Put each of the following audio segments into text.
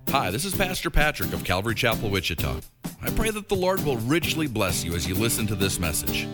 Hi, this is Pastor Patrick of Calvary Chapel, Wichita. I pray that the Lord will richly bless you as you listen to this message.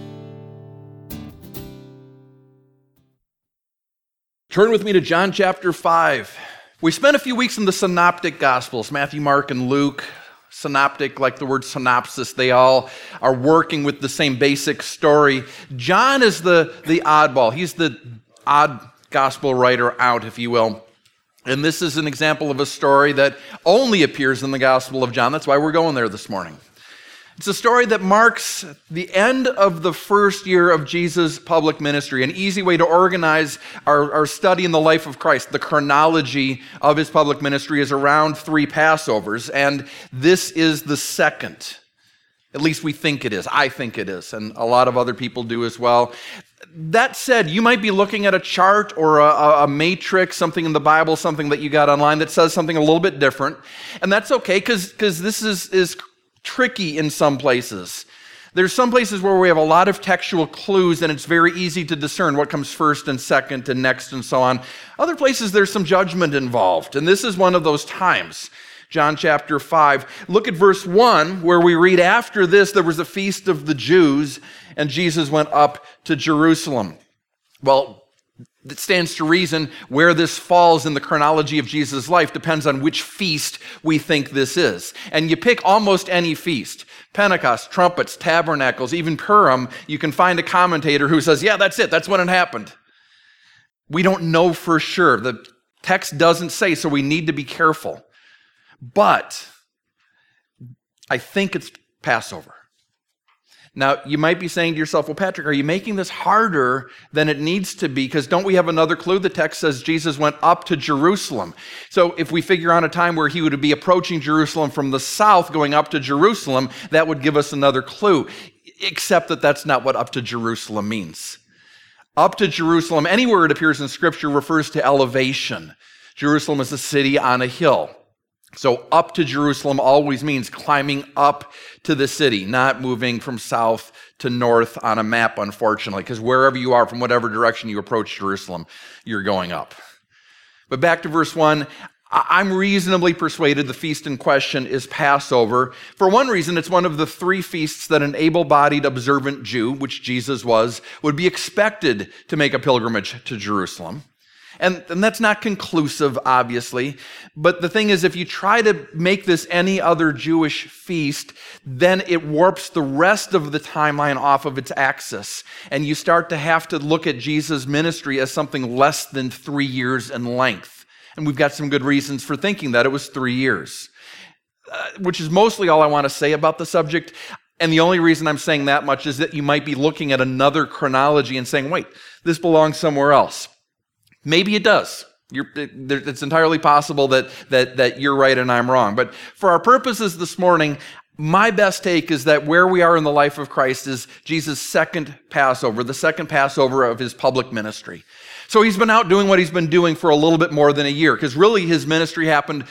Turn with me to John chapter 5. We spent a few weeks in the Synoptic Gospels, Matthew, Mark, and Luke. Synoptic, like the word synopsis, they all are working with the same basic story. John is the oddball. He's the odd gospel writer out, if you will. And this is an example of a story that only appears in the Gospel of John. That's why we're going there this morning. It's a story that marks the end of the first year of Jesus' public ministry, an easy way to organize our study in the life of Christ. The chronology of his public ministry is around 3 Passovers, and this is the second. At least we think it is. I think it is, and a lot of other people do as well. That said, you might be looking at a chart or a matrix, something in the Bible, something that you got online that says something a little bit different. And that's okay, because this is tricky in some places. There's some places where we have a lot of textual clues and it's very easy to discern what comes first and second and next and so on. Other places there's some judgment involved, and this is one of those times. John chapter 5. Look at verse 1, where we read, after this there was a feast of the Jews, and Jesus went up to Jerusalem. Well, it stands to reason where this falls in the chronology of Jesus' life depends on which feast we think this is. And you pick almost any feast. Pentecost, trumpets, tabernacles, even Purim, you can find a commentator who says, yeah, that's it, that's when it happened. We don't know for sure. The text doesn't say, so we need to be careful. But I think it's Passover. Now, you might be saying to yourself, well, Patrick, are you making this harder than it needs to be? Because don't we have another clue? The text says Jesus went up to Jerusalem. So if we figure on a time where he would be approaching Jerusalem from the south, going up to Jerusalem, that would give us another clue, except that that's not what up to Jerusalem means. Up to Jerusalem, anywhere it appears in Scripture, refers to elevation. Jerusalem is a city on a hill. So up to Jerusalem always means climbing up to the city, not moving from south to north on a map, unfortunately, because wherever you are, from whatever direction you approach Jerusalem, you're going up. But back to verse 1, I'm reasonably persuaded the feast in question is Passover. For one reason, it's one of the 3 feasts that an able-bodied observant Jew, which Jesus was, would be expected to make a pilgrimage to Jerusalem. And that's not conclusive, obviously. But the thing is, if you try to make this any other Jewish feast, then it warps the rest of the timeline off of its axis. And you start to have to look at Jesus' ministry as something less than 3 years in length. And we've got some good reasons for thinking that it was 3 years, which is mostly all I want to say about the subject. And the only reason I'm saying that much is that you might be looking at another chronology and saying, wait, this belongs somewhere else. Maybe it does. It's entirely possible that you're right and I'm wrong. But for our purposes this morning, my best take is that where we are in the life of Christ is Jesus' second Passover, the second Passover of his public ministry. So he's been out doing what he's been doing for a little bit more than a year, because really his ministry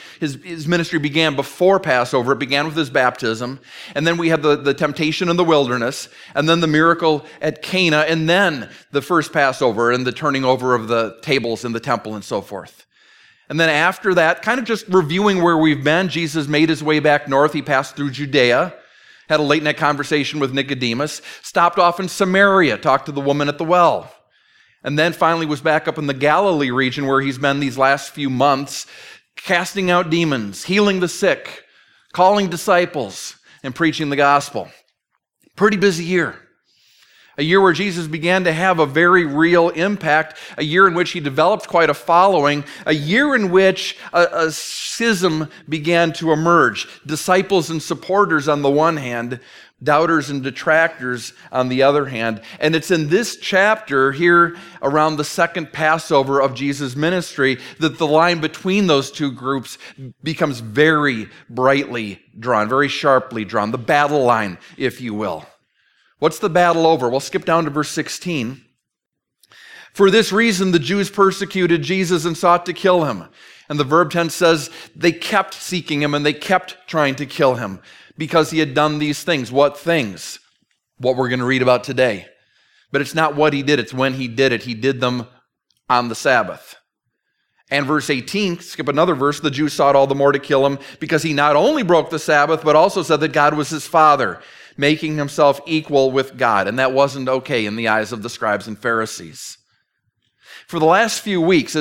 began before Passover. It began with his baptism, and then we had the temptation in the wilderness, and then the miracle at Cana, and then the first Passover and the turning over of the tables in the temple and so forth. And then after that, kind of just reviewing where we've been, Jesus made his way back north. He passed through Judea, had a late night conversation with Nicodemus, stopped off in Samaria, talked to the woman at the well, and then finally was back up in the Galilee region where he's been these last few months, casting out demons, healing the sick, calling disciples, and preaching the gospel. Pretty busy year. A year where Jesus began to have a very real impact, a year in which he developed quite a following, a year in which a schism began to emerge. Disciples and supporters on the one hand, doubters and detractors on the other hand. And it's in this chapter here around the second Passover of Jesus' ministry that the line between those two groups becomes very brightly drawn, very sharply drawn, the battle line, if you will. What's the battle over? We'll skip down to verse 16. For this reason, the Jews persecuted Jesus and sought to kill him. And the verb tense says they kept seeking him and they kept trying to kill him because he had done these things. What things? What we're going to read about today. But it's not what he did, it's when he did it. He did them on the Sabbath. And verse 18, skip another verse, the Jews sought all the more to kill him because he not only broke the Sabbath, but also said that God was his father, making himself equal with God. And that wasn't okay in the eyes of the scribes and Pharisees. For the last few weeks,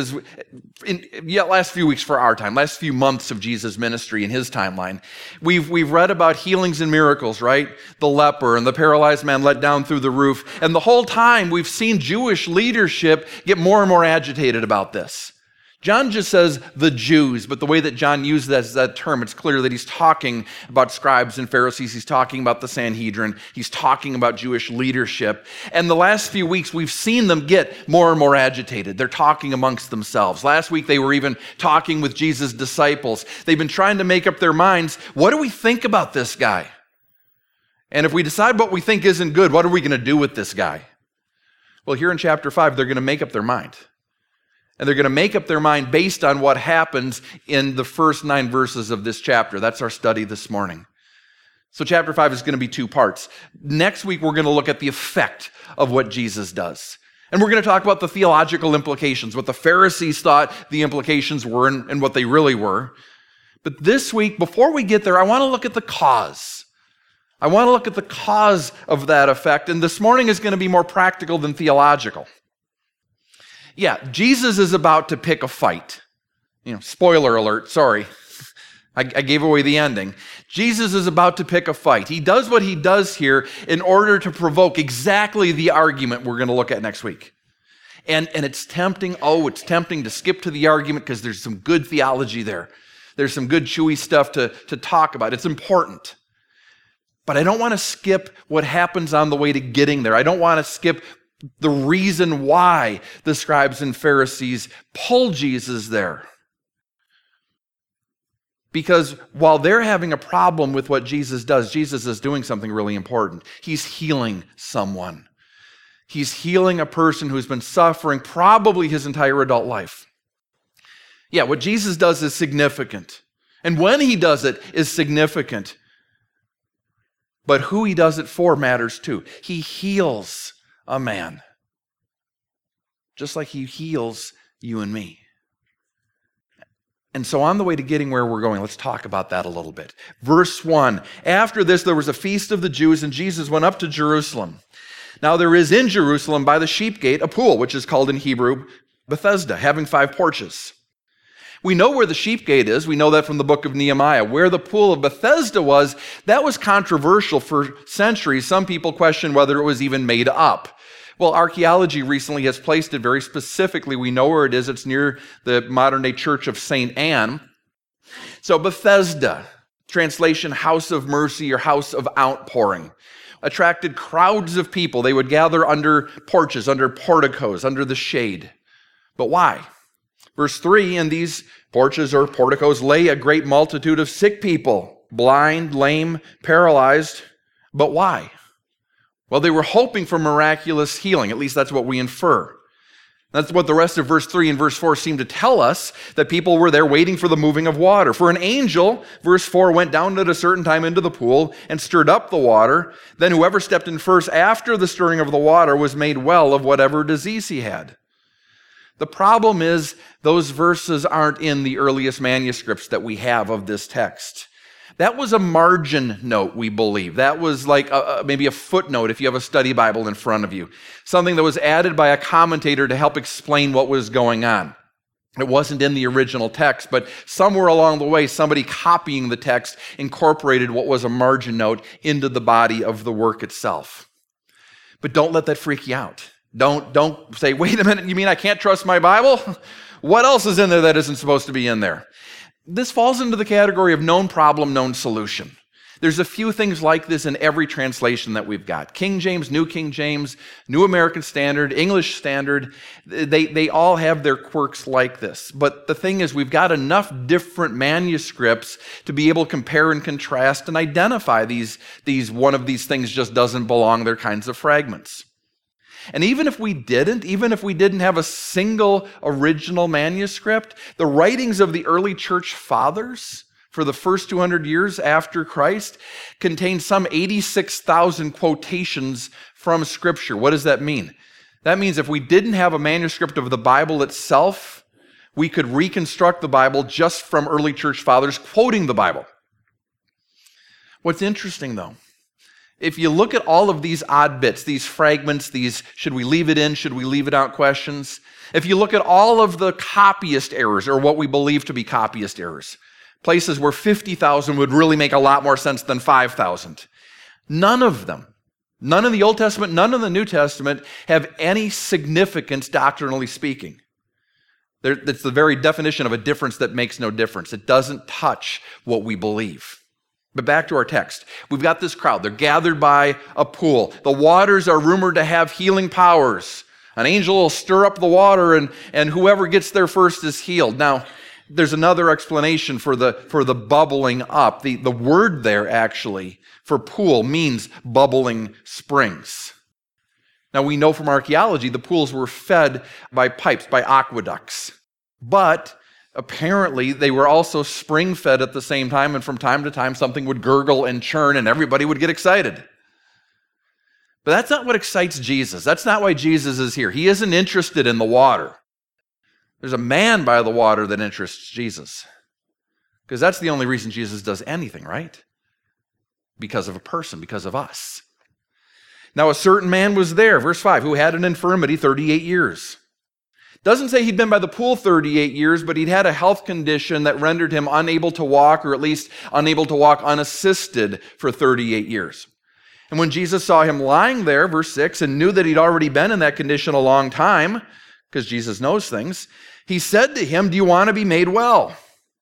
last few months of Jesus' ministry in his timeline, we've read about healings and miracles, right? The leper and the paralyzed man let down through the roof. And the whole time we've seen Jewish leadership get more and more agitated about this. John just says the Jews, but the way that John uses that term, it's clear that he's talking about scribes and Pharisees. He's talking about the Sanhedrin. He's talking about Jewish leadership. And the last few weeks, we've seen them get more and more agitated. They're talking amongst themselves. Last week, they were even talking with Jesus' disciples. They've been trying to make up their minds. What do we think about this guy? And if we decide what we think isn't good, what are we going to do with this guy? Well, here in chapter 5, they're going to make up their mind. And they're going to make up their mind based on what happens in the first 9 verses of this chapter. That's our study this morning. So chapter 5 is going to be 2 parts. Next week, we're going to look at the effect of what Jesus does. And we're going to talk about the theological implications, what the Pharisees thought the implications were and what they really were. But this week, before we get there, I want to look at the cause. I want to look at the cause of that effect. And this morning is going to be more practical than theological. Yeah, Jesus is about to pick a fight. Spoiler alert, sorry. I gave away the ending. Jesus is about to pick a fight. He does what he does here in order to provoke exactly the argument we're going to look at next week. And it's tempting, it's tempting to skip to the argument because there's some good theology there. There's some good chewy stuff to talk about. It's important. But I don't want to skip what happens on the way to getting there. I don't want to skip the reason why the scribes and Pharisees pull Jesus there. Because while they're having a problem with what Jesus does, Jesus is doing something really important. He's healing someone. He's healing a person who's been suffering probably his entire adult life. Yeah, what Jesus does is significant. And when he does it is significant. But who he does it for matters too. He heals a man, just like he heals you and me. And so on the way to getting where we're going, let's talk about that a little bit. Verse 1, after this there was a feast of the Jews, and Jesus went up to Jerusalem. Now there is in Jerusalem by the sheep gate a pool, which is called in Hebrew Bethesda, having 5 porches. We know where the sheep gate is. We know that from the book of Nehemiah. Where the pool of Bethesda was, that was controversial for centuries. Some people question whether it was even made up. Well, archaeology recently has placed it very specifically. We know where it is. It's near the modern-day church of St. Anne. So Bethesda, translation house of mercy or house of outpouring, attracted crowds of people. They would gather under porches, under porticos, under the shade. But why? Verse 3, in these porches or porticos lay a great multitude of sick people, blind, lame, paralyzed. But why? Well, they were hoping for miraculous healing. At least that's what we infer. That's what the rest of verse 3 and verse 4 seem to tell us, that people were there waiting for the moving of water. For an angel, verse 4, went down at a certain time into the pool and stirred up the water. Then whoever stepped in first after the stirring of the water was made well of whatever disease he had. The problem is those verses aren't in the earliest manuscripts that we have of this text. That was a margin note, we believe. That was like maybe a footnote if you have a study Bible in front of you. Something that was added by a commentator to help explain what was going on. It wasn't in the original text, but somewhere along the way, somebody copying the text incorporated what was a margin note into the body of the work itself. But don't let that freak you out. Don't say, wait a minute, you mean I can't trust my Bible? What else is in there that isn't supposed to be in there? This falls into the category of known problem, known solution. There's a few things like this in every translation that we've got. King James, New King James, New American Standard, English Standard, they all have their quirks like this. But the thing is, we've got enough different manuscripts to be able to compare and contrast and identify these one of these things just doesn't belong. They're kinds of fragments. And even if we didn't have a single original manuscript, the writings of the early church fathers for the first 200 years after Christ contain some 86,000 quotations from Scripture. What does that mean? That means if we didn't have a manuscript of the Bible itself, we could reconstruct the Bible just from early church fathers quoting the Bible. What's interesting, though, if you look at all of these odd bits, these fragments, these should we leave it in, should we leave it out questions, if you look at all of the copyist errors, or what we believe to be copyist errors, places where 50,000 would really make a lot more sense than 5,000, none of them, none in the Old Testament, none in the New Testament, have any significance doctrinally speaking. It's the very definition of a difference that makes no difference. It doesn't touch what we believe. But back to our text. We've got this crowd. They're gathered by a pool. The waters are rumored to have healing powers. An angel will stir up the water, and whoever gets there first is healed. Now, there's another explanation for the bubbling up. The word there, actually, for pool means bubbling springs. Now, we know from archaeology the pools were fed by pipes, by aqueducts. But apparently, they were also spring-fed at the same time, and from time to time, something would gurgle and churn, and everybody would get excited. But that's not what excites Jesus. That's not why Jesus is here. He isn't interested in the water. There's a man by the water that interests Jesus. Because that's the only reason Jesus does anything, right? Because of a person, because of us. Now, a certain man was there, verse 5, who had an infirmity 38 years. Doesn't say he'd been by the pool 38 years, but he'd had a health condition that rendered him unable to walk, or at least unable to walk unassisted for 38 years. And when Jesus saw him lying there, verse 6, and knew that he'd already been in that condition a long time, because Jesus knows things, he said to him, "Do you want to be made well?"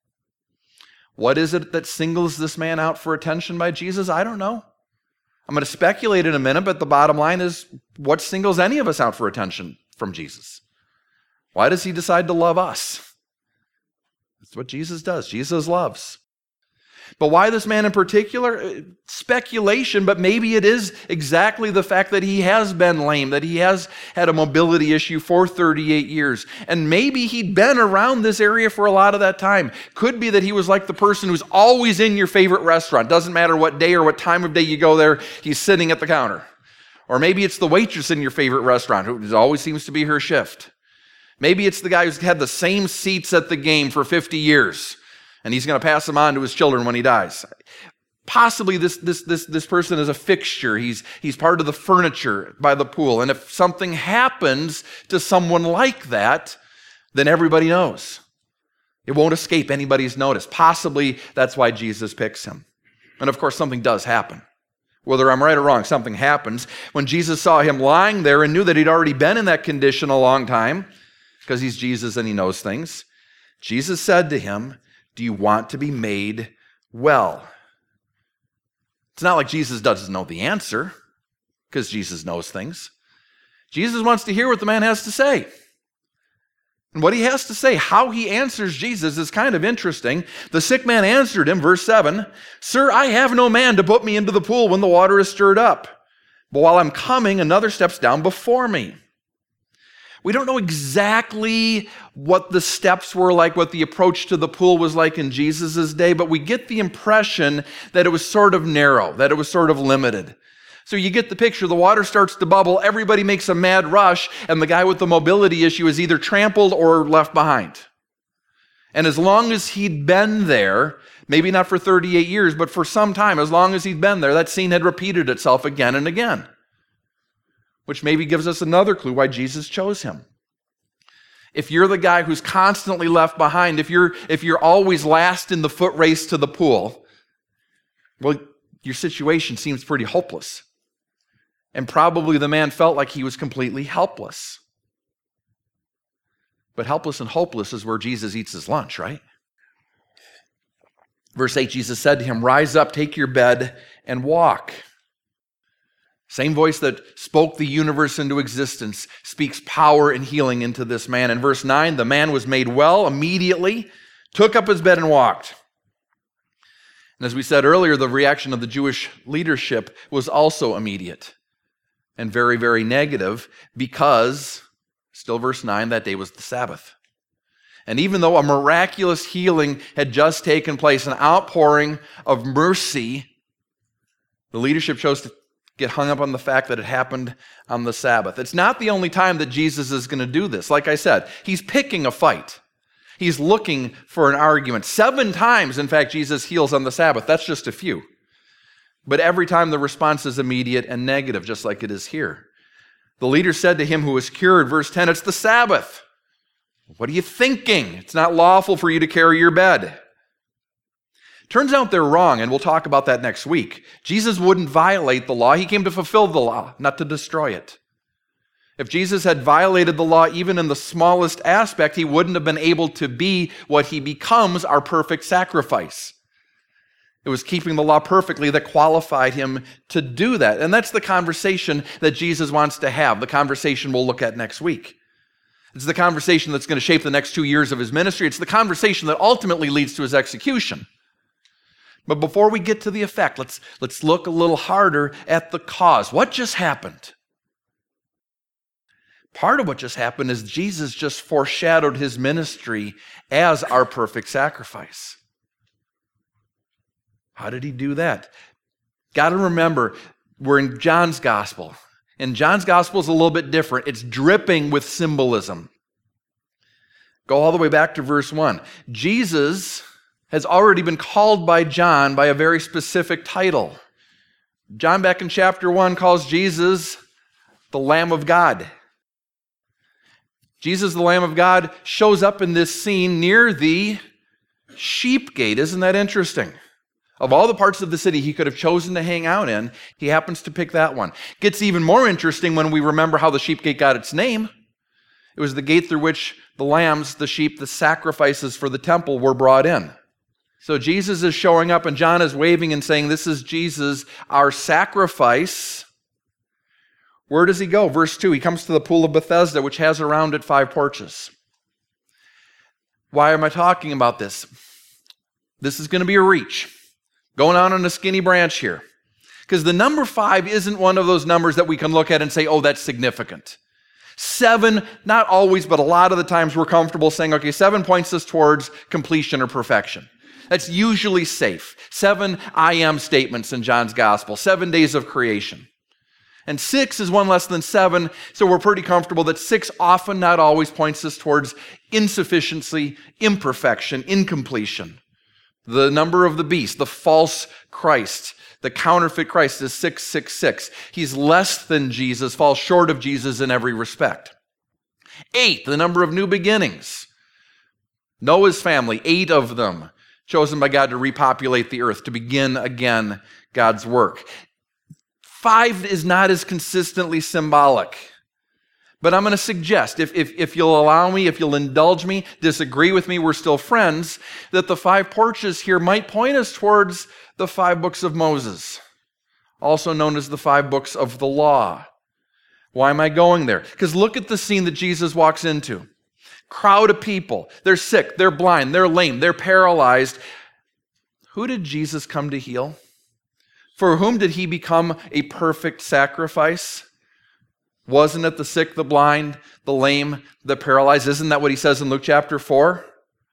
What is it that singles this man out for attention by Jesus? I don't know. I'm going to speculate in a minute, but the bottom line is, what singles any of us out for attention from Jesus? Why does he decide to love us? That's what Jesus does. Jesus loves. But why this man in particular? Speculation, but maybe it is exactly the fact that he has been lame, that he has had a mobility issue for 38 years. And maybe he'd been around this area for a lot of that time. Could be that he was like the person who's always in your favorite restaurant. Doesn't matter what day or what time of day you go there, he's sitting at the counter. Or maybe it's the waitress in your favorite restaurant who always seems to be her shift. Maybe it's the guy who's had the same seats at the game for 50 years, and he's going to pass them on to his children when he dies. Possibly this person is a fixture. He's part of the furniture by the pool. And if something happens to someone like that, then everybody knows. It won't escape anybody's notice. Possibly that's why Jesus picks him. And of course, something does happen. Whether I'm right or wrong, something happens. When Jesus saw him lying there and knew that he'd already been in that condition a long time, because he's Jesus and he knows things, Jesus said to him, "Do you want to be made well?" It's not like Jesus doesn't know the answer, because Jesus knows things. Jesus wants to hear what the man has to say. And what he has to say, how he answers Jesus, is kind of interesting. The sick man answered him, verse 7, "Sir, I have no man to put me into the pool when the water is stirred up. But while I'm coming, another steps down before me." We don't know exactly what the steps were like, what the approach to the pool was like in Jesus' day, but we get the impression that it was sort of narrow, that it was sort of limited. So you get the picture. The water starts to bubble, everybody makes a mad rush, and the guy with the mobility issue is either trampled or left behind. And as long as he'd been there, maybe not for 38 years, but for some time, as long as he'd been there, that scene had repeated itself again and again, which maybe gives us another clue why Jesus chose him. If you're the guy who's constantly left behind, if you're always last in the foot race to the pool, well, your situation seems pretty hopeless. And probably the man felt like he was completely helpless. But helpless and hopeless is where Jesus eats his lunch, right? Verse 8, Jesus said to him, "Rise up, take your bed, and walk." Same voice that spoke the universe into existence speaks power and healing into this man. In verse 9, the man was made well immediately, took up his bed and walked. And as we said earlier, the reaction of the Jewish leadership was also immediate and very, very negative because, still verse 9, that day was the Sabbath. And even though a miraculous healing had just taken place, an outpouring of mercy, the leadership chose to get hung up on the fact that it happened on the Sabbath. It's not the only time that Jesus is going to do this. Like I said, he's picking a fight. He's looking for an argument. 7 times, in fact, Jesus heals on the Sabbath. That's just a few. But every time the response is immediate and negative, just like it is here. The leader said to him who was cured, verse 10, "It's the Sabbath. What are you thinking? It's not lawful for you to carry your bed." Turns out they're wrong, and we'll talk about that next week. Jesus wouldn't violate the law. He came to fulfill the law, not to destroy it. If Jesus had violated the law even in the smallest aspect, he wouldn't have been able to be what he becomes, our perfect sacrifice. It was keeping the law perfectly that qualified him to do that. And that's the conversation that Jesus wants to have, the conversation we'll look at next week. It's the conversation that's going to shape the next 2 years of his ministry. It's the conversation that ultimately leads to his execution. But before we get to the effect, let's look a little harder at the cause. What just happened? Part of what just happened is Jesus just foreshadowed his ministry as our perfect sacrifice. How did he do that? Got to remember, we're in John's gospel. And John's gospel is a little bit different. It's dripping with symbolism. Go all the way back to verse 1. Jesus has already been called by John by a very specific title. John, back in chapter 1, calls Jesus the Lamb of God. Jesus, the Lamb of God, shows up in this scene near the sheep gate. Isn't that interesting? Of all the parts of the city he could have chosen to hang out in, he happens to pick that one. Gets even more interesting when we remember how the sheep gate got its name. It was the gate through which the lambs, the sheep, the sacrifices for the temple were brought in. So Jesus is showing up and John is waving and saying, "This is Jesus, our sacrifice." Where does he go? Verse 2, he comes to the pool of Bethesda, which has around it 5 porches. Why am I talking about this? This is going to be a reach. Going on a skinny branch here. Because the number 5 isn't one of those numbers that we can look at and say, oh, that's significant. 7, not always, but a lot of the times we're comfortable saying, okay, 7 points us towards completion or perfection. That's usually safe. 7 I am statements in John's gospel, 7 days of creation. And 6 is one less than 7, so we're pretty comfortable that 6 often, not always, points us towards insufficiency, imperfection, incompletion. The number of the beast, the false Christ, the counterfeit Christ is 666. He's less than Jesus, falls short of Jesus in every respect. 8, the number of new beginnings. Noah's family, 8 of them, chosen by God to repopulate the earth, to begin again God's work. 5 is not as consistently symbolic. But I'm going to suggest, if you'll allow me, if you'll indulge me, disagree with me, we're still friends, that the 5 porches here might point us towards the 5 books of Moses, also known as the 5 books of the law. Why am I going there? Because look at the scene that Jesus walks into. Crowd of people. They're sick, they're blind, they're lame, they're paralyzed. Who did Jesus come to heal? For whom did he become a perfect sacrifice? Wasn't it the sick, the blind, the lame, the paralyzed? Isn't that what he says in Luke chapter 4?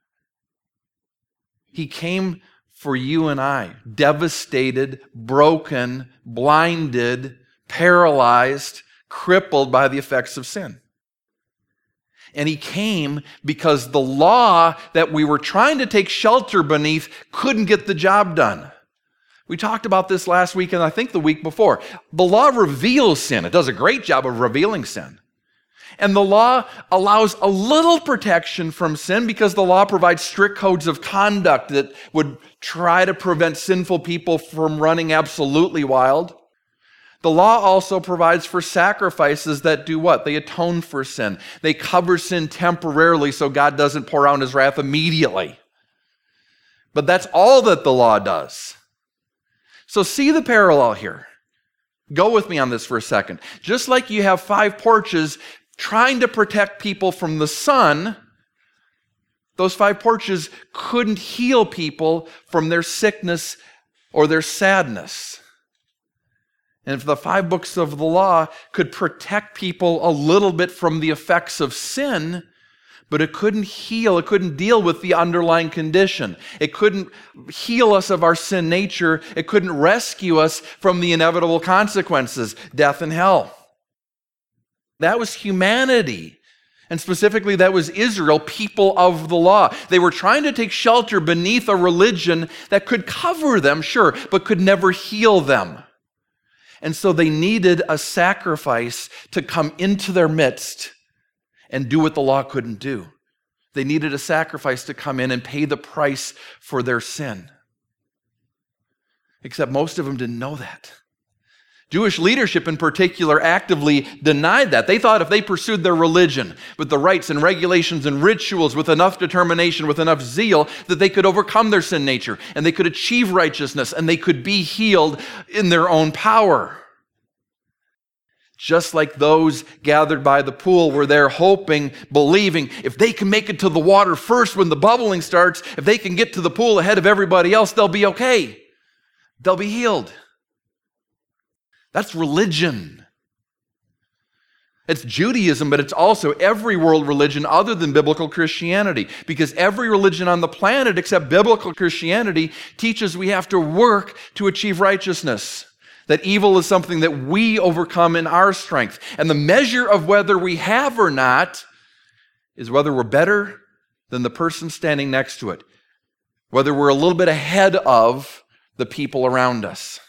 He came for you and I, devastated, broken, blinded, paralyzed, crippled by the effects of sin. And he came because the law that we were trying to take shelter beneath couldn't get the job done. We talked about this last week and I think the week before. The law reveals sin. It does a great job of revealing sin. And the law allows a little protection from sin because the law provides strict codes of conduct that would try to prevent sinful people from running absolutely wild. The law also provides for sacrifices that do what? They atone for sin. They cover sin temporarily so God doesn't pour out his wrath immediately. But that's all that the law does. So see the parallel here. Go with me on this for a second. Just like you have 5 porches trying to protect people from the sun, those 5 porches couldn't heal people from their sickness or their sadness. And if the 5 books of the law could protect people a little bit from the effects of sin, but it couldn't heal, it couldn't deal with the underlying condition. It couldn't heal us of our sin nature. It couldn't rescue us from the inevitable consequences, death and hell. That was humanity. And specifically, that was Israel, people of the law. They were trying to take shelter beneath a religion that could cover them, sure, but could never heal them. And so they needed a sacrifice to come into their midst and do what the law couldn't do. They needed a sacrifice to come in and pay the price for their sin. Except most of them didn't know that. Jewish leadership in particular actively denied that. They thought if they pursued their religion with the rites and regulations and rituals with enough determination, with enough zeal, that they could overcome their sin nature and they could achieve righteousness and they could be healed in their own power. Just like those gathered by the pool were there hoping, believing, if they can make it to the water first when the bubbling starts, if they can get to the pool ahead of everybody else, they'll be okay. They'll be healed. That's religion. It's Judaism, but it's also every world religion other than biblical Christianity. Because every religion on the planet except biblical Christianity teaches we have to work to achieve righteousness. That evil is something that we overcome in our strength. And the measure of whether we have or not is whether we're better than the person standing next to it. Whether we're a little bit ahead of the people around us.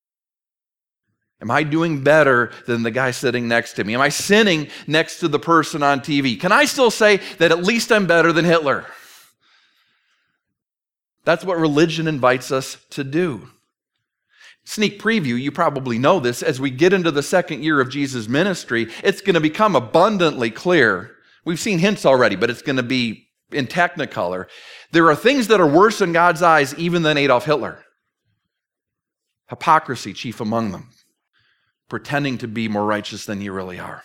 Am I doing better than the guy sitting next to me? Am I sinning next to the person on TV? Can I still say that at least I'm better than Hitler? That's what religion invites us to do. Sneak preview, you probably know this, as we get into the second year of Jesus' ministry, it's going to become abundantly clear. We've seen hints already, but it's going to be in technicolor. There are things that are worse in God's eyes even than Adolf Hitler. Hypocrisy, chief among them. Pretending to be more righteous than you really are.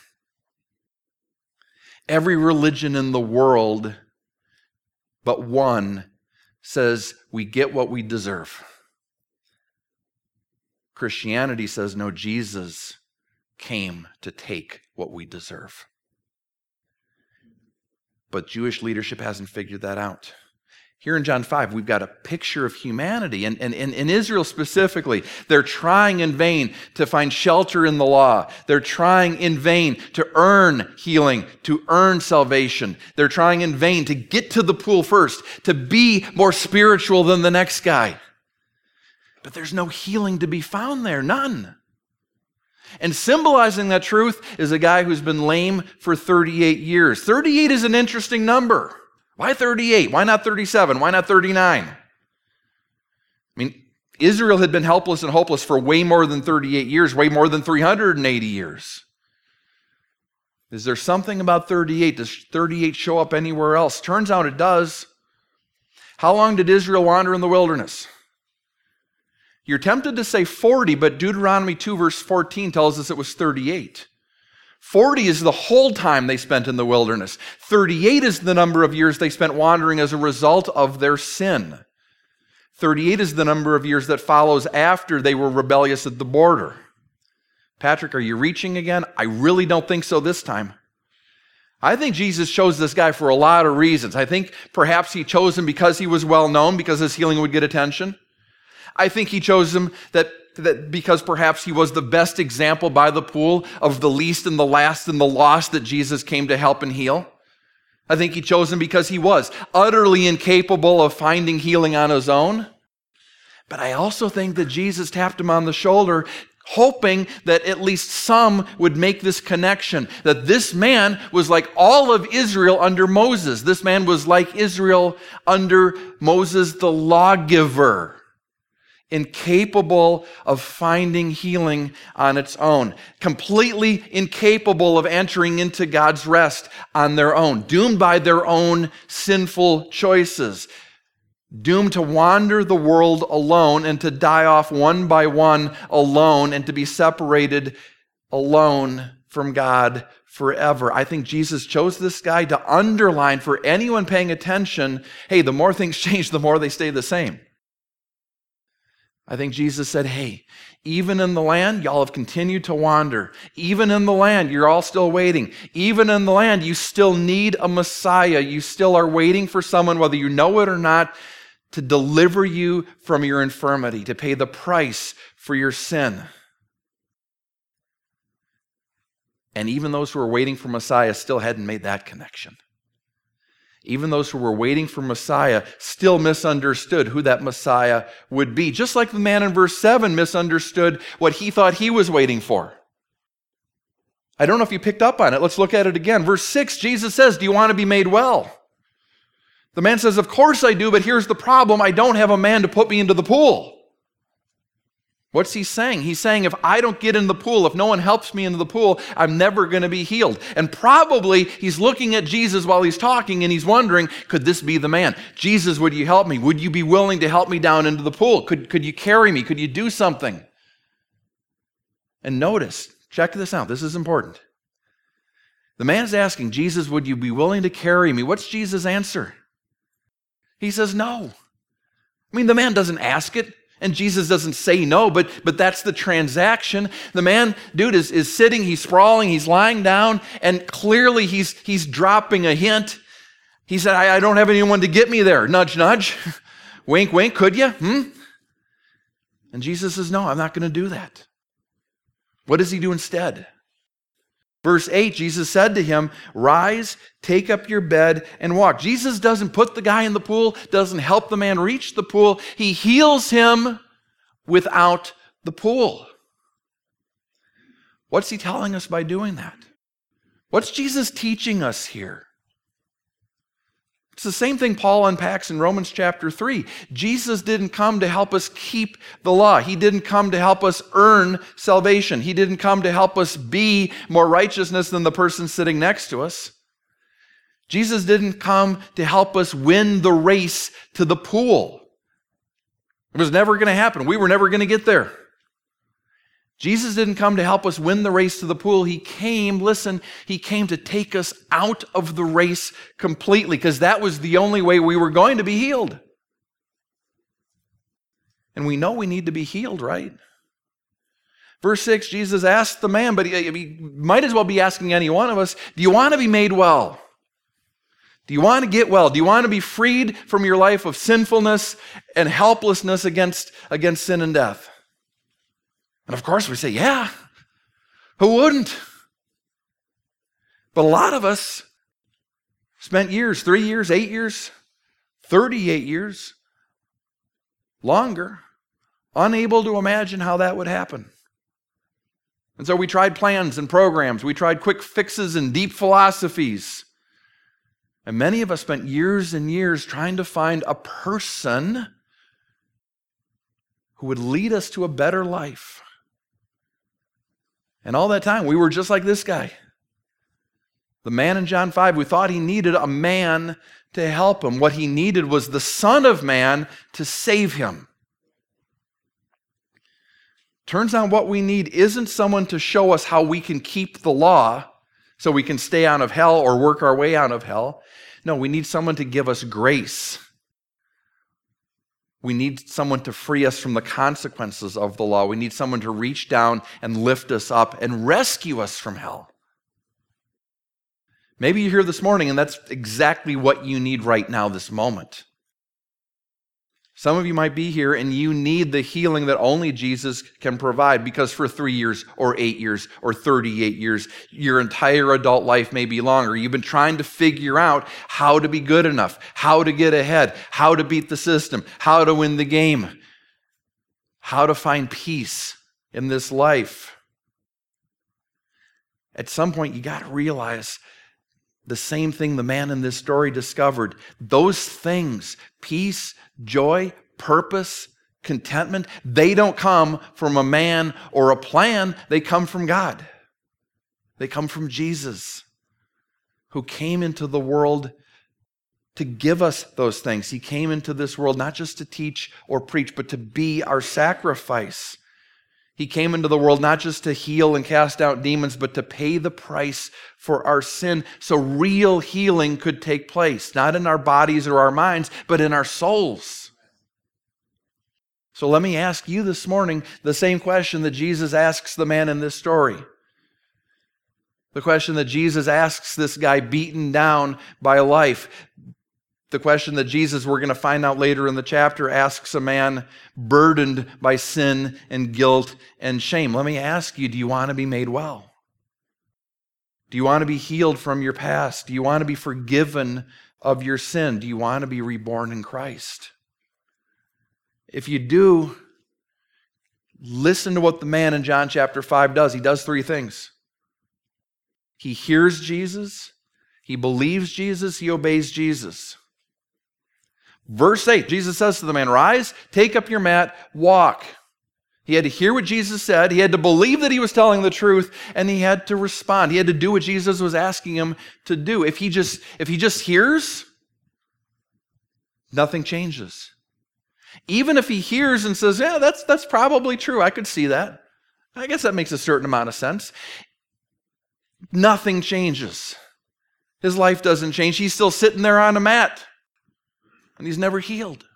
Every religion in the world but one says we get what we deserve. Christianity says no, Jesus came to take what we deserve. But Jewish leadership hasn't figured that out. Here in John 5, we've got a picture of humanity. And in Israel specifically, they're trying in vain to find shelter in the law. They're trying in vain to earn healing, to earn salvation. They're trying in vain to get to the pool first, to be more spiritual than the next guy. But there's no healing to be found there, none. And symbolizing that truth is a guy who's been lame for 38 years. 38 is an interesting number. Why 38? Why not 37? Why not 39? I mean, Israel had been helpless and hopeless for way more than 38 years, way more than 380 years. Is there something about 38? Does 38 show up anywhere else? Turns out it does. How long did Israel wander in the wilderness? You're tempted to say 40, but Deuteronomy 2 verse 14 tells us it was 38. 40 is the whole time they spent in the wilderness. 38 is the number of years they spent wandering as a result of their sin. 38 is the number of years that follows after they were rebellious at the border. Patrick, are you reaching again? I really don't think so this time. I think Jesus chose this guy for a lot of reasons. I think perhaps he chose him because he was well known, because his healing would get attention. I think he chose him that because perhaps he was the best example by the pool of the least and the last and the lost that Jesus came to help and heal. I think he chose him because he was utterly incapable of finding healing on his own. But I also think that Jesus tapped him on the shoulder, hoping that at least some would make this connection, that this man was like all of Israel under Moses. This man was like Israel under Moses, the lawgiver. Incapable of finding healing on its own, completely incapable of entering into God's rest on their own, doomed by their own sinful choices, doomed to wander the world alone and to die off one by one alone and to be separated alone from God forever. I think Jesus chose this guy to underline for anyone paying attention, hey, the more things change, the more they stay the same. I think Jesus said, hey, even in the land, y'all have continued to wander. Even in the land, you're all still waiting. Even in the land, you still need a Messiah. You still are waiting for someone, whether you know it or not, to deliver you from your infirmity, to pay the price for your sin. And even those who were waiting for Messiah still hadn't made that connection. Even those who were waiting for Messiah still misunderstood who that Messiah would be. Just like the man in verse 7 misunderstood what he thought he was waiting for. I don't know if you picked up on it. Let's look at it again. Verse 6, Jesus says, "Do you want to be made well?" The man says, "Of course I do, but here's the problem. I don't have a man to put me into the pool." What's he saying? He's saying, if I don't get in the pool, if no one helps me into the pool, I'm never going to be healed. And probably he's looking at Jesus while he's talking and he's wondering, could this be the man? Jesus, would you help me? Would you be willing to help me down into the pool? Could you carry me? Could you do something? And notice, check this out. This is important. The man's asking, Jesus, would you be willing to carry me? What's Jesus' answer? He says, no. I mean, the man doesn't ask it. And Jesus doesn't say no, but that's the transaction. The man, dude, is sitting, he's sprawling, he's lying down, and clearly he's dropping a hint. He said, I don't have anyone to get me there. Nudge, nudge. Wink, wink, could you? And Jesus says, no, I'm not going to do that. What does he do instead? Verse 8, Jesus said to him, "Rise, take up your bed, and walk." Jesus doesn't put the guy in the pool, doesn't help the man reach the pool. He heals him without the pool. What's he telling us by doing that? What's Jesus teaching us here? It's the same thing Paul unpacks in Romans chapter 3. Jesus didn't come to help us keep the law. He didn't come to help us earn salvation. He didn't come to help us be more righteousness than the person sitting next to us. Jesus didn't come to help us win the race to the pool. It was never going to happen. We were never going to get there. Jesus didn't come to help us win the race to the pool. He came to take us out of the race completely, because that was the only way we were going to be healed. And we know we need to be healed, right? Verse 6, Jesus asked the man, but he might as well be asking any one of us, do you want to be made well? Do you want to get well? Do you want to be freed from your life of sinfulness and helplessness against sin and death? And of course we say, yeah, who wouldn't? But a lot of us spent years, 3 years, 8 years, 38 years, longer, unable to imagine how that would happen. And so we tried plans and programs. We tried quick fixes and deep philosophies. And many of us spent years and years trying to find a person who would lead us to a better life. And all that time, we were just like this guy. The man in John 5, we thought he needed a man to help him. What he needed was the Son of Man to save him. Turns out what we need isn't someone to show us how we can keep the law so we can stay out of hell or work our way out of hell. No, we need someone to give us grace. We need someone to free us from the consequences of the law. We need someone to reach down and lift us up and rescue us from hell. Maybe you're here this morning and that's exactly what you need right now, this moment. Some of you might be here and you need the healing that only Jesus can provide, because for 3 years or 8 years or 38 years, your entire adult life may be longer. You've been trying to figure out how to be good enough, how to get ahead, how to beat the system, how to win the game, how to find peace in this life. At some point, you got to realize the same thing the man in this story discovered. Those things, peace, joy, purpose, contentment, they don't come from a man or a plan. They come from God. They come from Jesus, who came into the world to give us those things. He came into this world not just to teach or preach, but to be our sacrifice. He came into the world not just to heal and cast out demons, but to pay the price for our sin so real healing could take place, not in our bodies or our minds, but in our souls. So let me ask you this morning the same question that Jesus asks the man in this story. The question that Jesus asks this guy beaten down by life. The question that Jesus, we're going to find out later in the chapter, asks a man burdened by sin and guilt and shame. Let me ask you, do you want to be made well? Do you want to be healed from your past? Do you want to be forgiven of your sin? Do you want to be reborn in Christ? If you do, listen to what the man in John chapter 5 does. He does three things. He hears Jesus, he believes Jesus, he obeys Jesus. Verse 8, Jesus says to the man, "Rise, take up your mat, walk." He had to hear what Jesus said, he had to believe that he was telling the truth, and he had to respond. He had to do what Jesus was asking him to do. If he just hears, nothing changes. Even if he hears and says, "Yeah, that's probably true. I could see that. I guess that makes a certain amount of sense." Nothing changes. His life doesn't change. He's still sitting there on a mat, and he's never healed.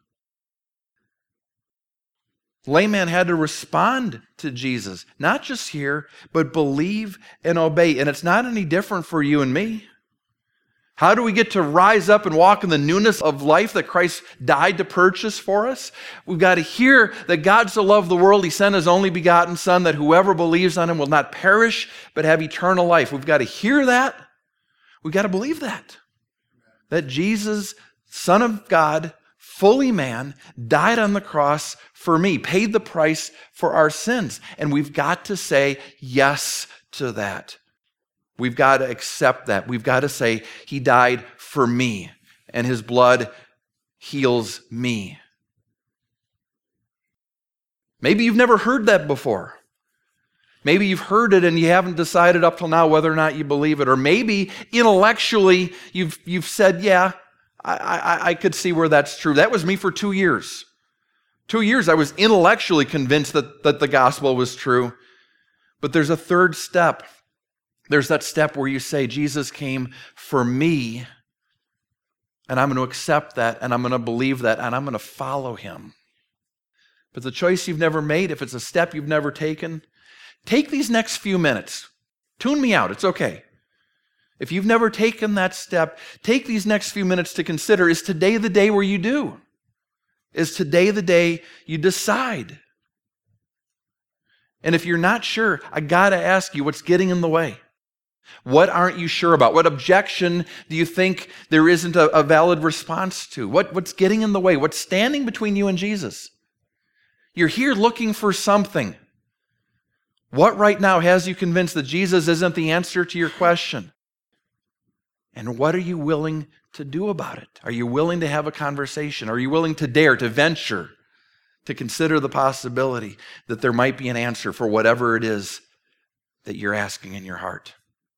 The lame man had to respond to Jesus, not just hear, but believe and obey. And it's not any different for you and me. How do we get to rise up and walk in the newness of life that Christ died to purchase for us? We've got to hear that God so loved the world, he sent his only begotten Son, that whoever believes on him will not perish, but have eternal life. We've got to hear that. We've got to believe that Jesus, Son of God, fully man, died on the cross for me, paid the price for our sins. And we've got to say yes to that. We've got to accept that. We've got to say, he died for me, and his blood heals me. Maybe you've never heard that before. Maybe you've heard it and you haven't decided up till now whether or not you believe it. Or maybe intellectually you've said, yeah, I could see where that's true. That was me for 2 years. 2 years I was intellectually convinced that the gospel was true. But there's a third step. There's that step where you say, Jesus came for me, and I'm going to accept that, and I'm going to believe that, and I'm going to follow him. If it's a choice you've never made, if it's a step you've never taken, take these next few minutes. Tune me out, it's okay. If you've never taken that step, take these next few minutes to consider, is today the day where you do? Is today the day you decide? And if you're not sure, I got to ask you, what's getting in the way? What aren't you sure about? What objection do you think there isn't a valid response to? What's getting in the way? What's standing between you and Jesus? You're here looking for something. What right now has you convinced that Jesus isn't the answer to your question? And what are you willing to do about it? Are you willing to have a conversation? Are you willing to dare, to venture, to consider the possibility that there might be an answer for whatever it is that you're asking in your heart?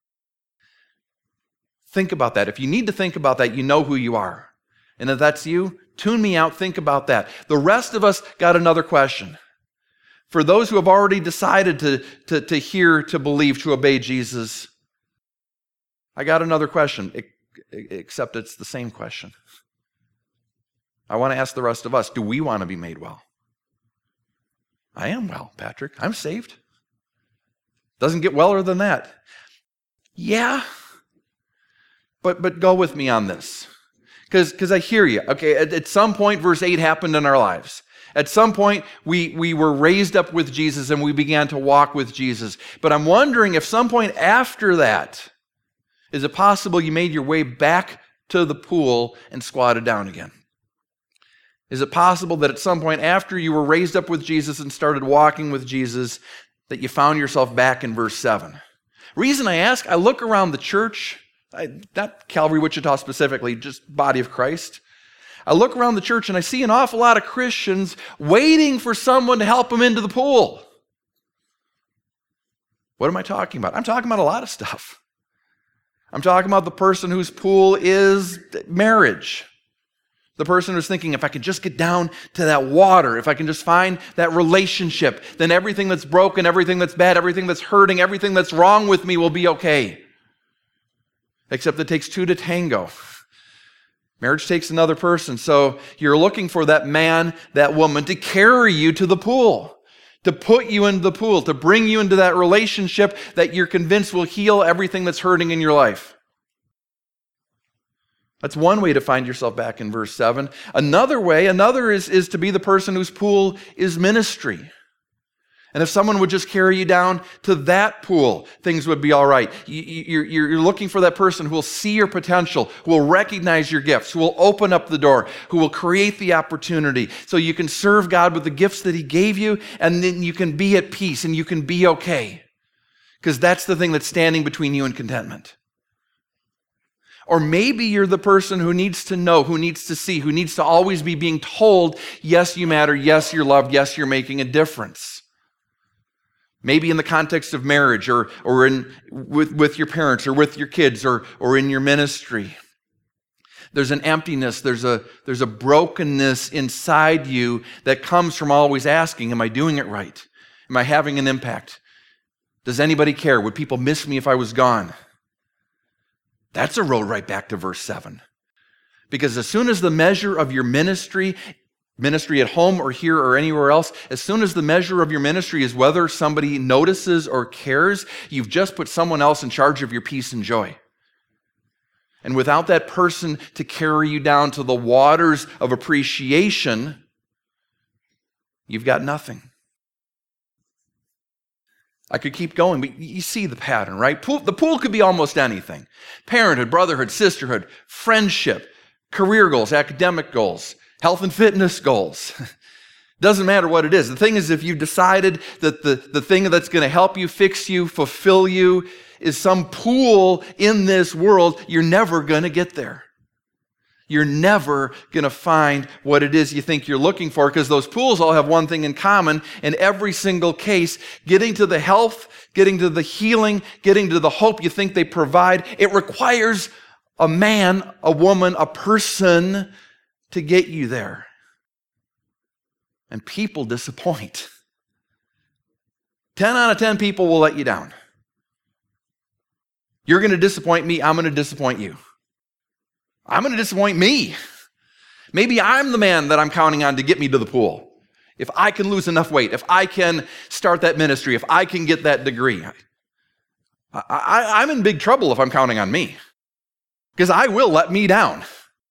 Think about that. If you need to think about that, you know who you are. And if that's you, tune me out, think about that. The rest of us got another question. For those who have already decided to hear, to believe, to obey Jesus, I got another question, except it's the same question. I want to ask the rest of us, do we want to be made well? I am well, Patrick. I'm saved. Doesn't get weller than that. Yeah, but go with me on this. Because I hear you. Okay, at some point, verse 8 happened in our lives. At some point, we were raised up with Jesus and we began to walk with Jesus. But I'm wondering if some point after that, is it possible you made your way back to the pool and squatted down again? Is it possible that at some point after you were raised up with Jesus and started walking with Jesus, that you found yourself back in verse 7? Reason I ask, I look around the church, not Calvary Wichita specifically, just body of Christ. I look around the church and I see an awful lot of Christians waiting for someone to help them into the pool. What am I talking about? I'm talking about a lot of stuff. I'm talking about the person whose pool is marriage. The person who's thinking, if I could just get down to that water, if I can just find that relationship, then everything that's broken, everything that's bad, everything that's hurting, everything that's wrong with me will be okay. Except it takes two to tango. Marriage takes another person. So you're looking for that man, that woman to carry you to the pool, to put you into the pool, to bring you into that relationship that you're convinced will heal everything that's hurting in your life. That's one way to find yourself back in verse 7. Another way is to be the person whose pool is ministry. And if someone would just carry you down to that pool, things would be all right. You're looking for that person who will see your potential, who will recognize your gifts, who will open up the door, who will create the opportunity so you can serve God with the gifts that He gave you, and then you can be at peace and you can be okay. Because that's the thing that's standing between you and contentment. Or maybe you're the person who needs to know, who needs to see, who needs to always be being told, yes, you matter, yes, you're loved, yes, you're making a difference. Maybe in the context of marriage or with your parents or with your kids or in your ministry. There's an emptiness, there's a brokenness inside you that comes from always asking, am I doing it right? Am I having an impact? Does anybody care? Would people miss me if I was gone? That's a road right back to verse 7. Because as soon as the measure of your ministry at home or here or anywhere else, as soon as the measure of your ministry is whether somebody notices or cares, you've just put someone else in charge of your peace and joy. And without that person to carry you down to the waters of appreciation, you've got nothing. I could keep going, but you see the pattern, right? The pool could be almost anything. Parenthood, brotherhood, sisterhood, friendship, career goals, academic goals, health and fitness goals. Doesn't matter what it is. The thing is, if you've decided that the thing that's going to help you, fix you, fulfill you is some pool in this world, you're never going to get there. You're never going to find what it is you think you're looking for, because those pools all have one thing in common. In every single case, getting to the health, getting to the healing, getting to the hope you think they provide, it requires a man, a woman, a person to get you there. And people disappoint. 10 out of 10 people will let you down. You're going to disappoint me, I'm going to disappoint you. I'm going to disappoint me. Maybe I'm the man that I'm counting on to get me to the pool. If I can lose enough weight, if I can start that ministry, if I can get that degree, I'm in big trouble if I'm counting on me. Because I will let me down.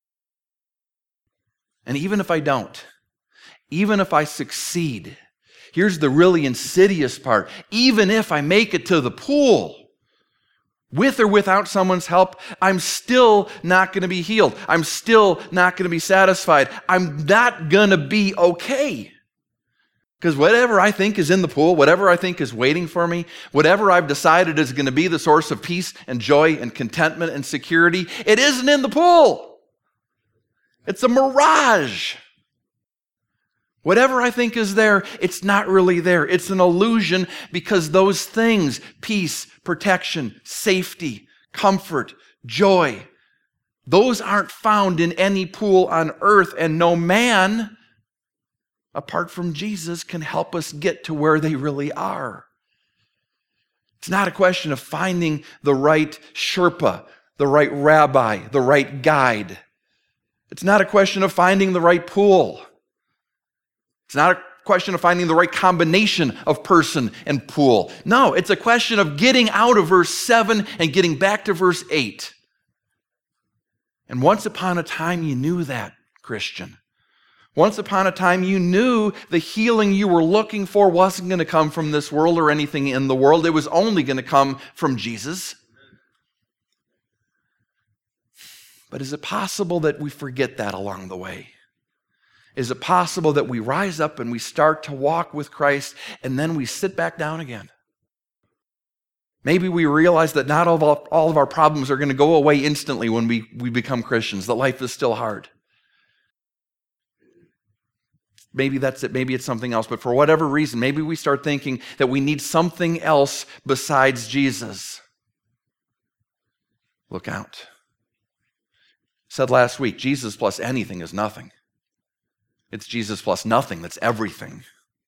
And even if I don't, even if I succeed, here's the really insidious part. Even if I make it to the pool, with or without someone's help, I'm still not going to be healed. I'm still not going to be satisfied. I'm not going to be okay. Because whatever I think is in the pool, whatever I think is waiting for me, whatever I've decided is going to be the source of peace and joy and contentment and security, it isn't in the pool. It's a mirage. Whatever I think is there, it's not really there. It's an illusion, because those things, peace, protection, safety, comfort, joy, those aren't found in any pool on earth, and no man, apart from Jesus, can help us get to where they really are. It's not a question of finding the right Sherpa, the right rabbi, the right guide. It's not a question of finding the right pool. It's not a question of finding the right combination of person and pool. No, it's a question of getting out of verse 7 and getting back to verse 8. And once upon a time you knew that, Christian. Once upon a time you knew the healing you were looking for wasn't going to come from this world or anything in the world. It was only going to come from Jesus. But is it possible that we forget that along the way? Is it possible that we rise up and we start to walk with Christ and then we sit back down again? Maybe we realize that not all of our problems are going to go away instantly when we become Christians, that life is still hard. Maybe that's it. Maybe it's something else. But for whatever reason, maybe we start thinking that we need something else besides Jesus. Look out. Said last week, Jesus plus anything is nothing. It's Jesus plus nothing that's everything.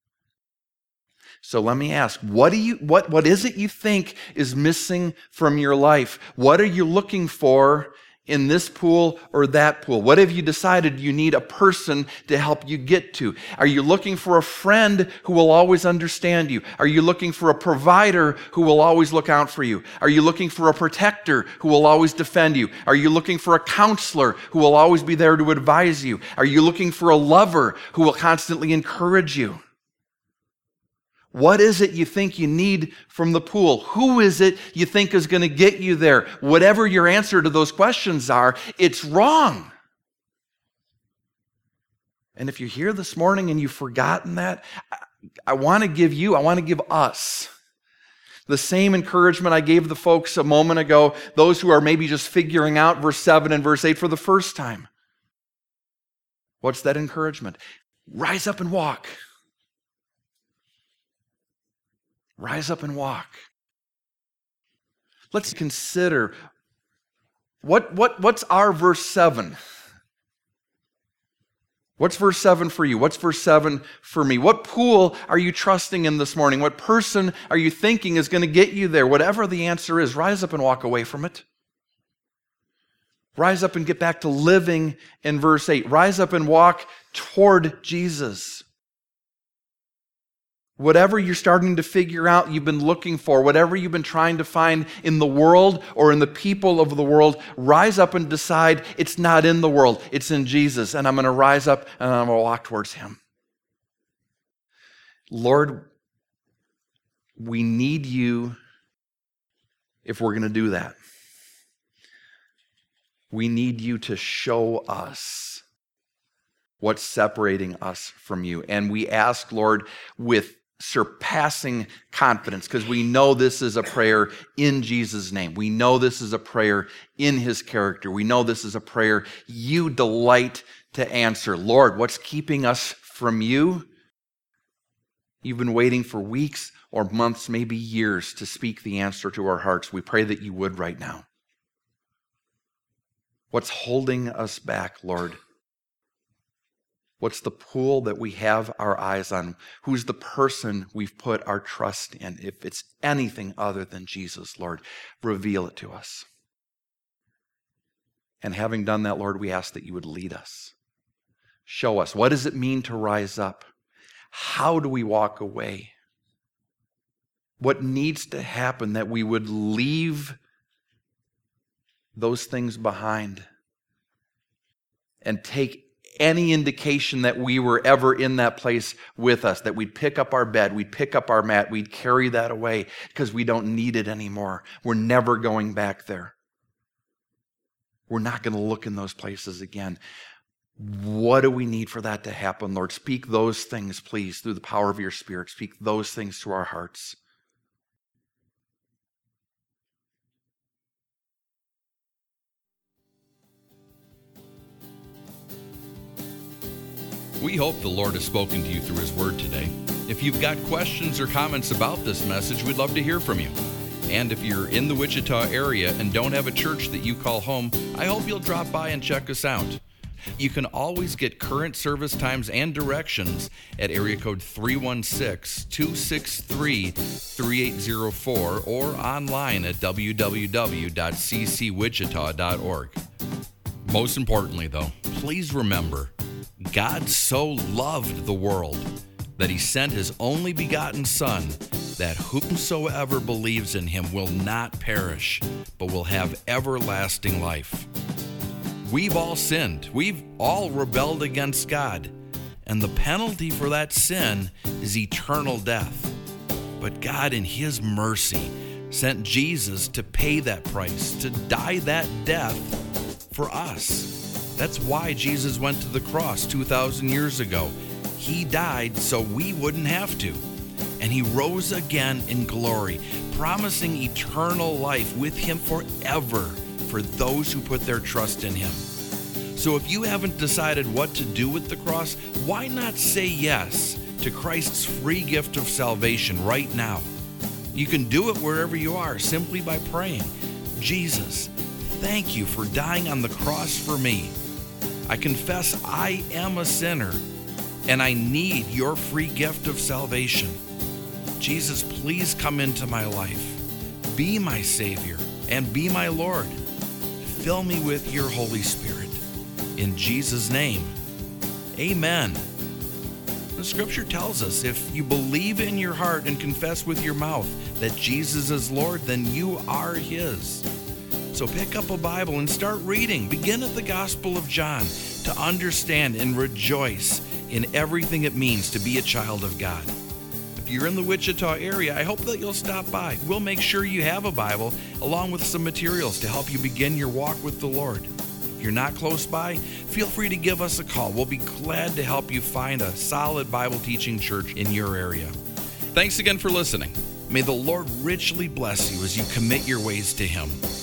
So let me ask, what is it you think is missing from your life? What are you looking for in this pool or that pool? What have you decided you need a person to help you get to? Are you looking for a friend who will always understand you? Are you looking for a provider who will always look out for you? Are you looking for a protector who will always defend you? Are you looking for a counselor who will always be there to advise you? Are you looking for a lover who will constantly encourage you? What is it you think you need from the pool? Who is it you think is going to get you there? Whatever your answer to those questions are, it's wrong. And if you're here this morning and you've forgotten that, I want to give us the same encouragement I gave the folks a moment ago, those who are maybe just figuring out verse 7 and verse 8 for the first time. What's that encouragement? Rise up and walk. Rise up and walk. Let's consider what's our verse 7? What's verse 7 for you? What's verse 7 for me? What pool are you trusting in this morning? What person are you thinking is going to get you there? Whatever the answer is, rise up and walk away from it. Rise up and get back to living in verse 8. Rise up and walk toward Jesus. Whatever you're starting to figure out you've been looking for, whatever you've been trying to find in the world or in the people of the world, rise up and decide it's not in the world, it's in Jesus. And I'm going to rise up and I'm going to walk towards Him. Lord, we need You if we're going to do that. We need You to show us what's separating us from You. And we ask, Lord, with surpassing confidence, because we know this is a prayer in Jesus' name. We know this is a prayer in His character. We know this is a prayer You delight to answer. Lord, what's keeping us from You? You've been waiting for weeks or months, maybe years, to speak the answer to our hearts. We pray that You would right now. What's holding us back, Lord? What's the pool that we have our eyes on? Who's the person we've put our trust in? If it's anything other than Jesus, Lord, reveal it to us. And having done that, Lord, we ask that You would lead us. Show us. What does it mean to rise up? How do we walk away? What needs to happen that we would leave those things behind and take any indication that we were ever in that place with us, that we'd pick up our bed, we'd pick up our mat, we'd carry that away because we don't need it anymore. We're never going back there. We're not going to look in those places again. What do we need for that to happen, Lord? Speak those things, please, through the power of Your Spirit. Speak those things to our hearts. We hope the Lord has spoken to you through His Word today. If you've got questions or comments about this message, we'd love to hear from you. And if you're in the Wichita area and don't have a church that you call home, I hope you'll drop by and check us out. You can always get current service times and directions at area code 316-263-3804 or online at www.ccwichita.org. Most importantly, though, please remember, God so loved the world that He sent His only begotten Son, that whomsoever believes in Him will not perish, but will have everlasting life. We've all sinned. We've all rebelled against God. And the penalty for that sin is eternal death. But God, in His mercy, sent Jesus to pay that price, to die that death for us. That's why Jesus went to the cross 2,000 years ago. He died so we wouldn't have to. And He rose again in glory, promising eternal life with Him forever for those who put their trust in Him. So if you haven't decided what to do with the cross, why not say yes to Christ's free gift of salvation right now? You can do it wherever you are simply by praying, Jesus, thank You for dying on the cross for me. I confess I am a sinner and I need Your free gift of salvation. Jesus, please come into my life. Be my Savior and be my Lord. Fill me with Your Holy Spirit. In Jesus' name, amen. The Scripture tells us if you believe in your heart and confess with your mouth that Jesus is Lord, then you are His. So pick up a Bible and start reading. Begin at the Gospel of John to understand and rejoice in everything it means to be a child of God. If you're in the Wichita area, I hope that you'll stop by. We'll make sure you have a Bible along with some materials to help you begin your walk with the Lord. If you're not close by, feel free to give us a call. We'll be glad to help you find a solid Bible teaching church in your area. Thanks again for listening. May the Lord richly bless you as you commit your ways to Him.